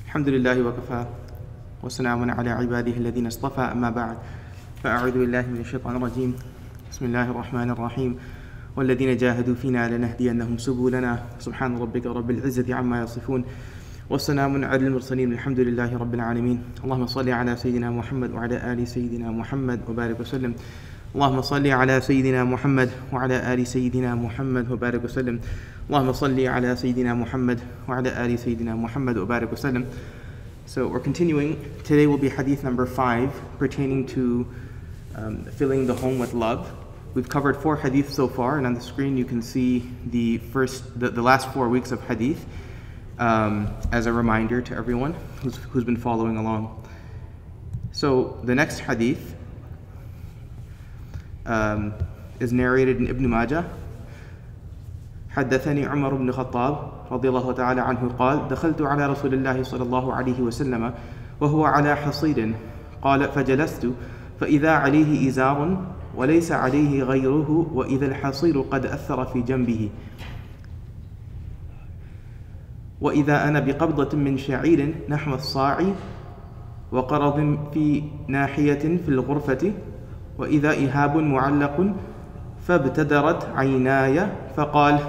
الحمد لله وكفى وسلام على عباده الذين اصطفى أما بعد فأعوذ بالله من الشيطان الرجيم بسم الله الرحمن الرحيم والذين جاهدوا فينا لنهدينهم سبلنا سبحان ربك رب العزة عما يصفون والسلام على المرسلين الحمد لله رب العالمين اللهم صل على سيدنا محمد وعلى آل سيدنا محمد وبارك وسلم اللهم صل على سيدنا محمد وعلى آل سيدنا محمد وبارك وسلم اللهم صل على سيدنا محمد وعلى آل سيدنا محمد وبارك وسلم. So we're continuing. Today will be hadith number 5 pertaining to filling the home with love. We've covered 4 hadiths so far, and on the screen you can see the last 4 weeks of hadith as a reminder to everyone who's been following along. So the next hadith is narrated in Ibn Majah. حدثني عمر بن الخطاب رضي الله تعالى عنه قال دخلت على رسول الله صلى الله عليه وسلم وهو على حصير قال فجلست فإذا عليه إزار وليس عليه غيره وإذا الحصير قد أثر في جنبه وإذا أنا بقبضة من شعير نحو الصاع وقرض في ناحية في الغرفة وإذا إهاب معلق فابتدرت عيناي فقال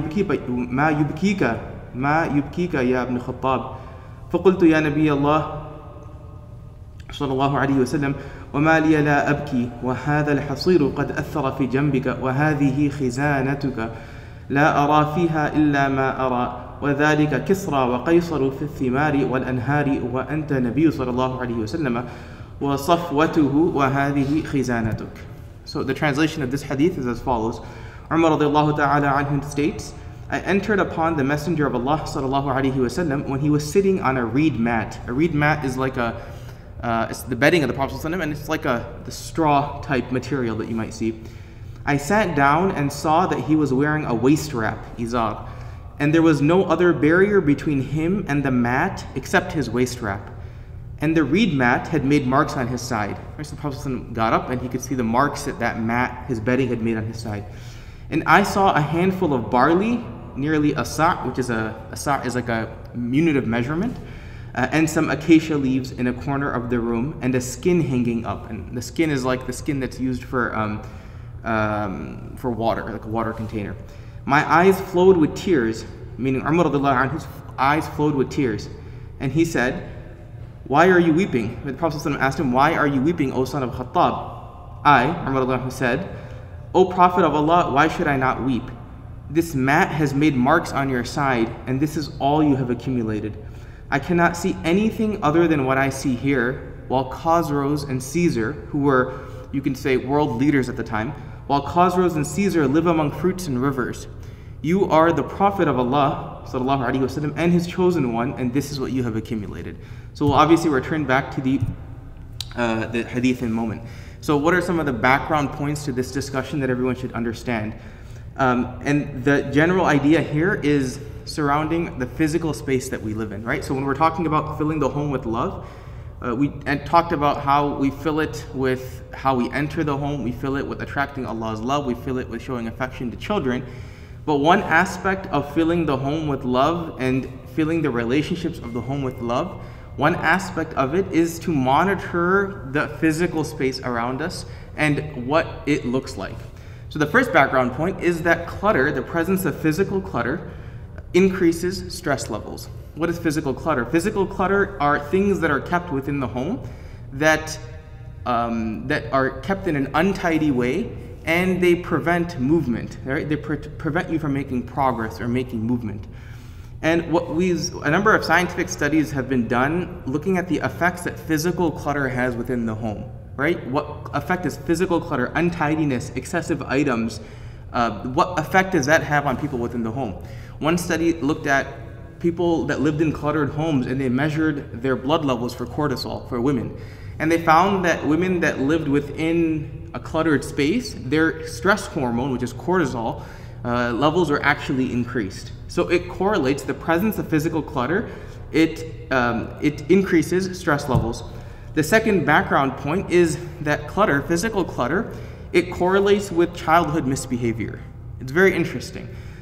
ما يبكيك يا ابن الخطاب فقلت يا نبي الله صلى الله عليه وسلم وما لي لا أبكي وهذا الحصير قد أثر في جنبك وهذه خزانتك لا أرى فيها إلا ما أرى وذلك كسرى وقيصر في الثمار والأنهار وأنت نبي صلى الله عليه وسلم وصفوته وهذه خزانتك. So the translation of this hadith is as follows. Umar radiallahu ta'ala anhu states, I entered upon the Messenger of Allah sallallahu alaihi wasallam when he was sitting on a reed mat. A reed mat is like it's the bedding of the Prophet sallallahu alaihi wasallam, and it's like the straw type material that you might see. I sat down and saw that he was wearing a waist wrap, izar, and there was no other barrier between him and the mat except his waist wrap. And the reed mat had made marks on his side. First, the Prophet ﷺ got up and he could see the marks that mat, his bedding, had made on his side. And I saw a handful of barley, nearly a sa', which is a sa' is like a unit of measurement, and some acacia leaves in a corner of the room, and a skin hanging up. And the skin is like the skin that's used for water, like a water container. My eyes flowed with tears, meaning Umar radiallahu anhu's eyes flowed with tears. And he said, why are you weeping? The Prophet ﷺ asked him, why are you weeping, O son of Khattab? I, Umar said, O Prophet of Allah, why should I not weep? This mat has made marks on your side, and this is all you have accumulated. I cannot see anything other than what I see here, while Khosrows and Caesar, who were, you can say, world leaders at the time, while Khosrows and Caesar live among fruits and rivers. You are the Prophet of Allah sallallahu alaihi wasallam and his chosen one, and this is what you have accumulated. So we'll obviously return back to the hadith in a moment. So what are some of the background points to this discussion that everyone should understand? And the general idea here is surrounding the physical space that we live in, right? So when we're talking about filling the home with love, we talked about how we fill it with how we enter the home, we fill it with attracting Allah's love, we fill it with showing affection to children. But one aspect of filling the home with love and filling the relationships of the home with love, one aspect of it is to monitor the physical space around us and what it looks like. So the first background point is that clutter, the presence of physical clutter, increases stress levels. What is physical clutter? Physical clutter are things that are kept within the home that are kept in an untidy way, and they prevent movement, right? They prevent you from making progress or making movement. And a number of scientific studies have been done looking at the effects that physical clutter has within the home, right? What effect does physical clutter, untidiness, excessive items, what effect does that have on people within the home? One study looked at people that lived in cluttered homes, and they measured their blood levels for cortisol for women. And they found that women that lived within a cluttered space, their stress hormone, which is cortisol, levels are actually increased. So it correlates the presence of physical clutter. It increases stress levels. The second background point is that clutter, physical clutter, it correlates with childhood misbehavior. It's very interesting.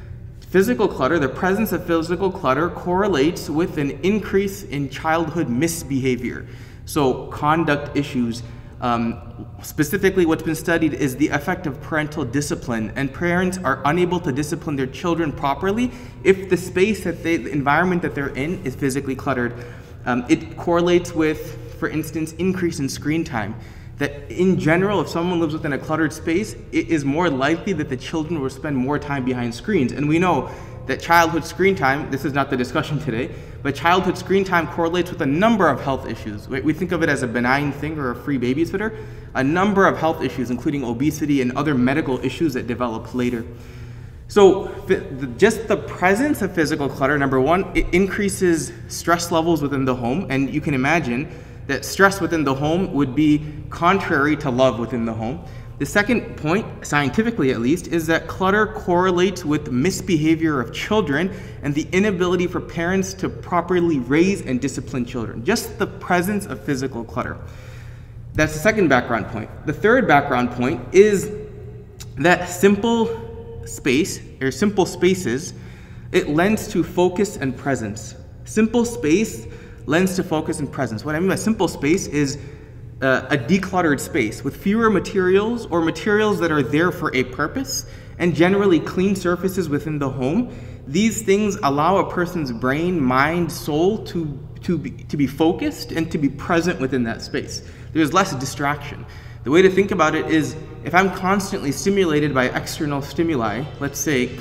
Physical clutter, the presence of physical clutter correlates with an increase in childhood misbehavior. So conduct issues, specifically what's been studied is the effect of parental discipline, and parents are unable to discipline their children properly if the space the environment that they're in is physically cluttered. It correlates with, for instance, increase in screen time. That in general, if someone lives within a cluttered space, it is more likely that the children will spend more time behind screens. And we know that childhood screen time, this is not the discussion today, but childhood screen time correlates with a number of health issues. We think of it as a benign thing or a free babysitter. A number of health issues, including obesity and other medical issues that develop later. So just the presence of physical clutter, number one, it increases stress levels within the home, and you can imagine that stress within the home would be contrary to love within the home. The second point, scientifically at least, is that clutter correlates with misbehavior of children and the inability for parents to properly raise and discipline children. Just the presence of physical clutter. That's the second background point. The third background point is that simple space, or simple spaces, it lends to focus and presence. Simple space lends to focus and presence. What I mean by simple space is a decluttered space with fewer materials or materials that are there for a purpose, and generally clean surfaces within the home. These things allow a person's brain, mind, soul to be focused and to be present within that space. There's less distraction. The way to think about it is, if I'm constantly stimulated by external stimuli, let's say,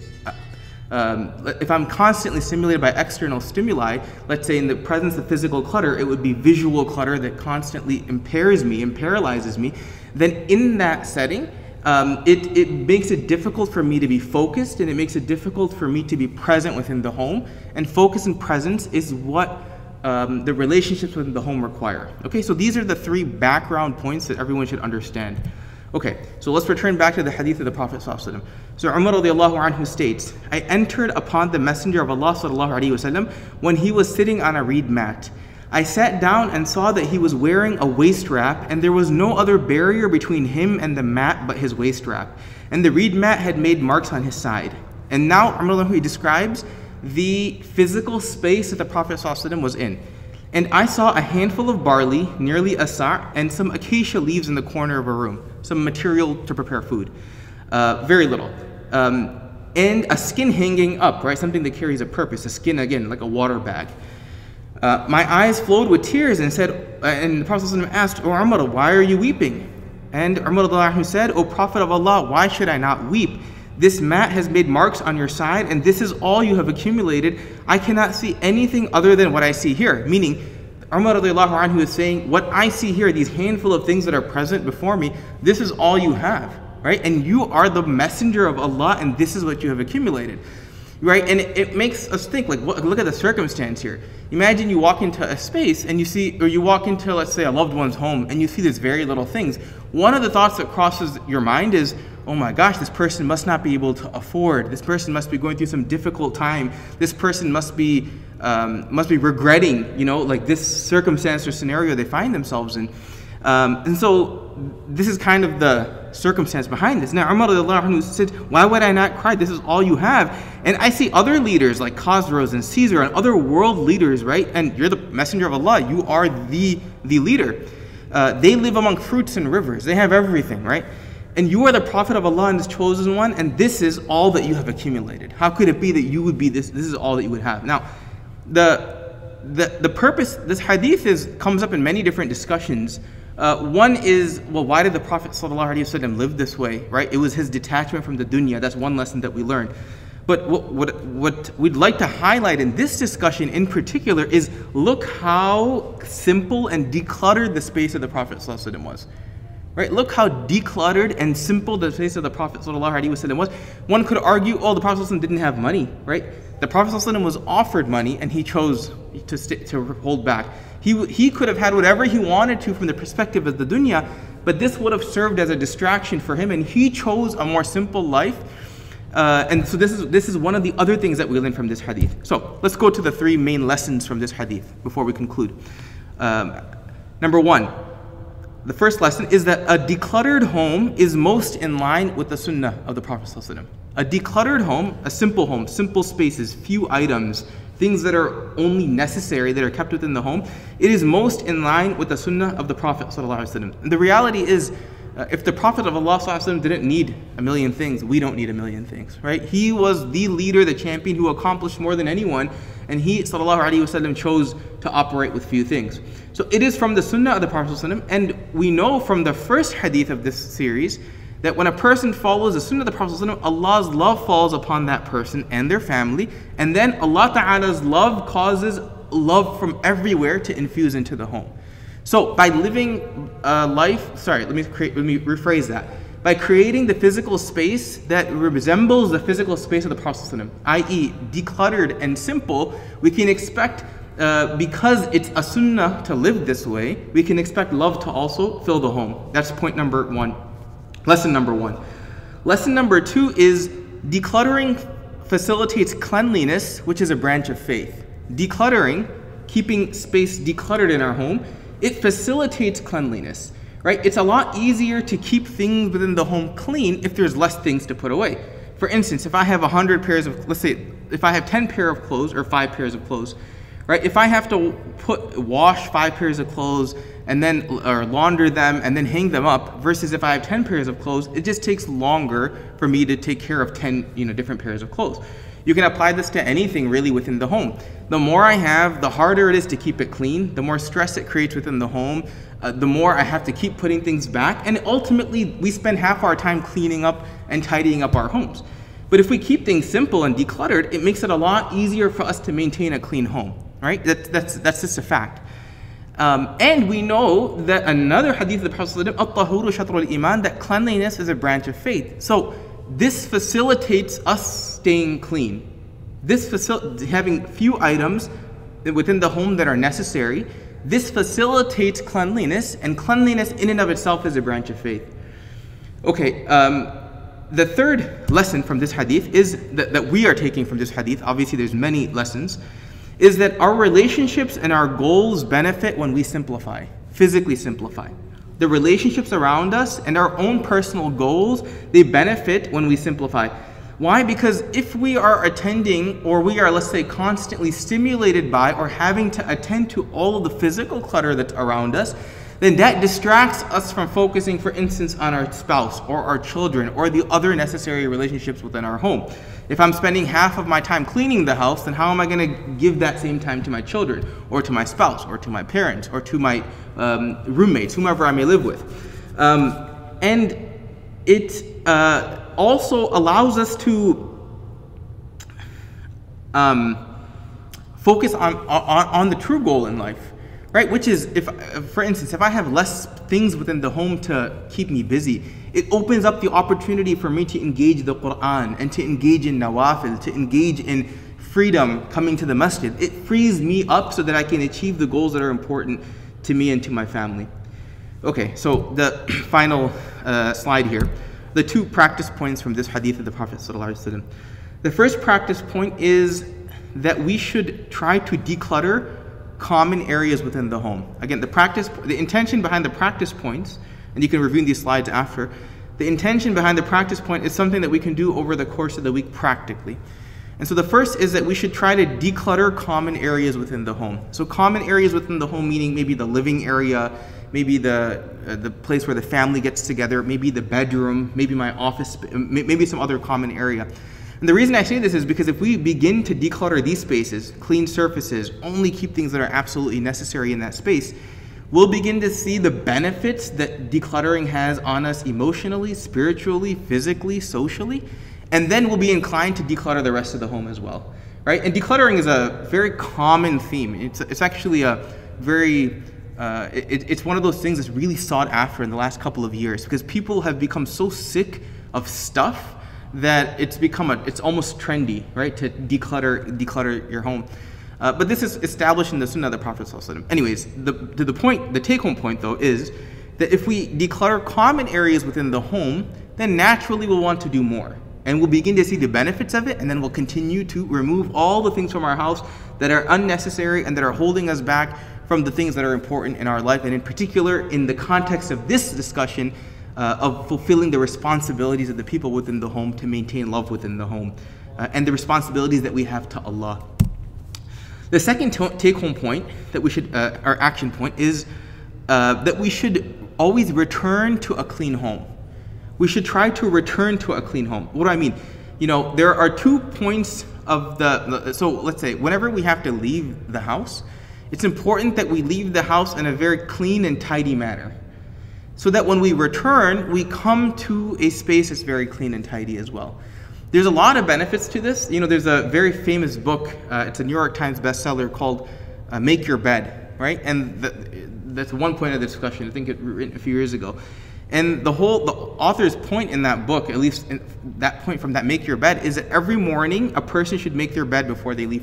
if I'm constantly stimulated by external stimuli, let's say in the presence of physical clutter, it would be visual clutter that constantly impairs me and paralyzes me, then in that setting, it makes it difficult for me to be focused, and it makes it difficult for me to be present within the home. And focus and presence is what the relationships within the home require. Okay, so these are the three background points that everyone should understand. Okay, so let's return back to the hadith of the Prophet ﷺ. So Umar radiallahu anhu states, I entered upon the Messenger of Allah ﷺ when he was sitting on a reed mat. I sat down and saw that he was wearing a waist wrap, and there was no other barrier between him and the mat but his waist wrap. And the reed mat had made marks on his side. And now Umar he describes the physical space that the Prophet ﷺ was in. And I saw a handful of barley, nearly a sa', and some acacia leaves in the corner of a room, some material to prepare food. Very little. And a skin hanging up, right? Something that carries a purpose. A skin, again, like a water bag. My eyes flowed with tears and said, and the Prophet ﷺ asked, O Umar, why are you weeping? And Umar said, O Prophet of Allah, why should I not weep? This mat has made marks on your side, and this is all you have accumulated. I cannot see anything other than what I see here. Meaning, Umar radiallahu anhu is saying, what I see here, these handful of things that are present before me, this is all you have, right? And you are the messenger of Allah, and this is what you have accumulated, right? And it makes us think, like, look at the circumstance here. Imagine you walk into a space and you see, or you walk into, let's say, a loved one's home, and you see these very little things. One of the thoughts that crosses your mind is, oh my gosh, this person must not be able to afford. This person must be going through some difficult time. This person must be regretting, you know, like this circumstance or scenario they find themselves in. And so this is kind of the circumstance behind this. Now, Umar said, why would I not cry? This is all you have. And I see other leaders like Khosrows and Caesar and other world leaders, right? And you're the messenger of Allah. You are the leader. They live among fruits and rivers. They have everything, right? And you are the Prophet of Allah and His chosen one, and this is all that you have accumulated. How could it be that you would be this is all that you would have? Now, the purpose, this hadith comes up in many different discussions. One is, well, why did the Prophet ﷺ live this way, right? It was his detachment from the dunya. That's one lesson that we learned. But what we'd like to highlight in this discussion in particular is, look how simple and decluttered the space of the Prophet ﷺ was. Right? Look how decluttered and simple the face of the Prophet ﷺ was. One could argue, oh, the Prophet ﷺ didn't have money, right? The Prophet ﷺ was offered money and he chose to hold back. He could have had whatever he wanted to from the perspective of the dunya, but this would have served as a distraction for him, and he chose a more simple life. And so this is one of the other things that we learn from this hadith. So let's go to the three main lessons from this hadith before we conclude. Number one, the first lesson is that a decluttered home is most in line with the sunnah of the Prophet ﷺ. A decluttered home, a simple spaces, few items, things that are only necessary, that are kept within the home, it is most in line with the sunnah of the Prophet ﷺ. And the reality is, if the Prophet of Allah ﷺ didn't need a million things, we don't need a million things, right? He was the leader, the champion who accomplished more than anyone, and he ﷺ chose to operate with few things. So it is from the sunnah of the Prophet ﷺ, and we know from the first hadith of this series that when a person follows the sunnah of the Prophet ﷺ, Allah's love falls upon that person and their family, and then Allah Ta'ala's love causes love from everywhere to infuse into the home. So by living life, let me rephrase that. By creating the physical space that resembles the physical space of the Prophet ﷺ, i.e. decluttered and simple, we can expect, because it's a sunnah to live this way, we can expect love to also fill the home. That's point number one. Lesson number one. Lesson number two is decluttering facilitates cleanliness, which is a branch of faith. Decluttering, keeping space decluttered in our home, it facilitates cleanliness, right? It's a lot easier to keep things within the home clean if there's less things to put away. For instance, if I have 100 pairs of, let's say, if I have 10 pairs of clothes or 5 pairs of clothes, right? If I have to wash 5 pairs of clothes and then, or launder them and then hang them up, versus if I have 10 pairs of clothes, it just takes longer for me to take care of 10, different pairs of clothes. You can apply this to anything really within the home. The more I have, the harder it is to keep it clean, the more stress it creates within the home, the more I have to keep putting things back, and ultimately we spend half our time cleaning up and tidying up our homes. But if we keep things simple and decluttered, it makes it a lot easier for us to maintain a clean home, right? That's just a fact. And we know that another hadith of the Prophet ﷺ, shatrul iman, that cleanliness is a branch of faith. So this facilitates us staying clean. Having few items within the home that are necessary, this facilitates cleanliness, and cleanliness in and of itself is a branch of faith. Okay, the third lesson from this hadith is that we are taking from this hadith, obviously there's many lessons, is that our relationships and our goals benefit when we simplify, physically simplify. The relationships around us and our own personal goals, they benefit when we simplify. Why? Because if we are attending, or we are, let's say, constantly stimulated by or having to attend to all of the physical clutter that's around us, then that distracts us from focusing, for instance, on our spouse or our children or the other necessary relationships within our home. If I'm spending half of my time cleaning the house, then how am I going to give that same time to my children or to my spouse or to my parents or to my roommates, whomever I may live with? And it also allows us to focus on the true goal in life, right? Which is, for instance, if I have less things within the home to keep me busy, it opens up the opportunity for me to engage the Quran and to engage in nawafil, to engage in freedom coming to the masjid. It frees me up so that I can achieve the goals that are important to me and to my family. Okay, so the final slide here. The two practice points from this hadith of the Prophet ﷺ. The first practice point is that we should try to declutter common areas within the home. Again, the intention behind the practice points, and you can review these slides after, the intention behind the practice point is something that we can do over the course of the week practically. And so the first is that we should try to declutter common areas within the home. So common areas within the home, meaning maybe the living area, maybe the place where the family gets together, maybe the bedroom, maybe my office, maybe some other common area. And the reason I say this is because if we begin to declutter these spaces, clean surfaces, only keep things that are absolutely necessary in that space, we'll begin to see the benefits that decluttering has on us emotionally, spiritually, physically, socially, and then we'll be inclined to declutter the rest of the home as well, right? And decluttering is a very common theme. It's actually a very it's one of those things that's really sought after in the last couple of years, because people have become so sick of stuff that it's almost trendy, right, to declutter your home. But this is established in the Sunnah of the Prophet ﷺ. Anyways, the take-home point though is that if we declutter common areas within the home, then naturally we'll want to do more, and we'll begin to see the benefits of it, and then we'll continue to remove all the things from our house that are unnecessary and that are holding us back from the things that are important in our life. And in particular, in the context of this discussion, of fulfilling the responsibilities of the people within the home to maintain love within the home, and the responsibilities that we have to Allah. The second take-home point that we should, our action point, is that we should always return to a clean home. We should try to return to a clean home. What do I mean? You know, there are 2 points of so let's say whenever we have to leave the house, it's important that we leave the house in a very clean and tidy manner, so that when we return, we come to a space that's very clean and tidy as well. There's a lot of benefits to this. You know, there's a very famous book, it's a New York Times bestseller called Make Your Bed, right? And that's one point of the discussion. I think it was written a few years ago. And the author's point in that book, at least that point from that Make Your Bed, is that every morning a person should make their bed before they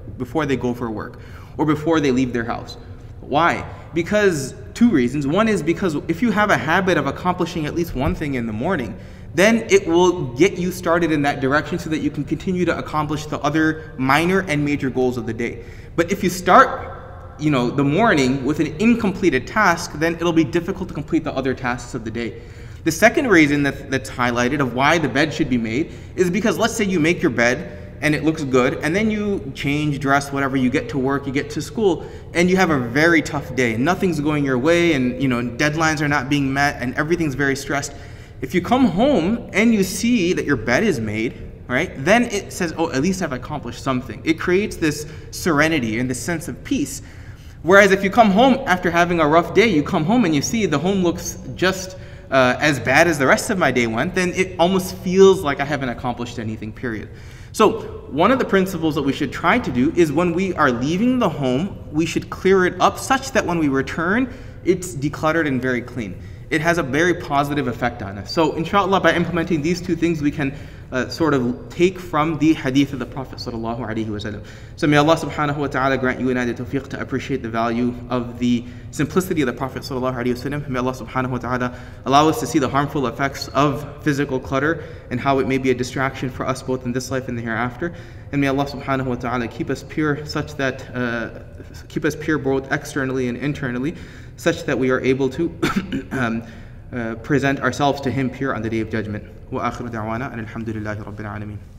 go for work, or before they leave their house. Why? Because 2 reasons. One is because if you have a habit of accomplishing at least one thing in the morning, then it will get you started in that direction so that you can continue to accomplish the other minor and major goals of the day. But if you start, you know, the morning with an incompleted task, then it'll be difficult to complete the other tasks of the day. The second reason that's highlighted of why the bed should be made is because, let's say you make your bed and it looks good, and then you change, dress, whatever, you get to work, you get to school, and you have a very tough day. Nothing's going your way, and you know, deadlines are not being met, and everything's very stressed. If you come home and you see that your bed is made, right, then it says, oh, at least I've accomplished something. It creates this serenity and this sense of peace. Whereas if you come home after having a rough day, you come home and you see the home looks just as bad as the rest of my day went, then it almost feels like I haven't accomplished anything, period. So one of the principles that we should try to do is when we are leaving the home, we should clear it up such that when we return, it's decluttered and very clean. It has a very positive effect on us. So inshallah, by implementing these 2 things, we can sort of take from the hadith of the Prophet sallallahu alaihi wasallam. So may Allah subhanahu wa ta'ala grant you and I the tawfiq to appreciate the value of the simplicity of the Prophet sallallahu alaihi wasallam. May Allah subhanahu wa ta'ala allow us to see the harmful effects of physical clutter and how it may be a distraction for us both in this life and the hereafter. And may Allah subhanahu wa ta'ala keep us pure such that, keep us pure both externally and internally, such that we are able to present ourselves to Him pure on the Day of Judgment. وآخر دعوانا أن الحمد لله رب العالمين.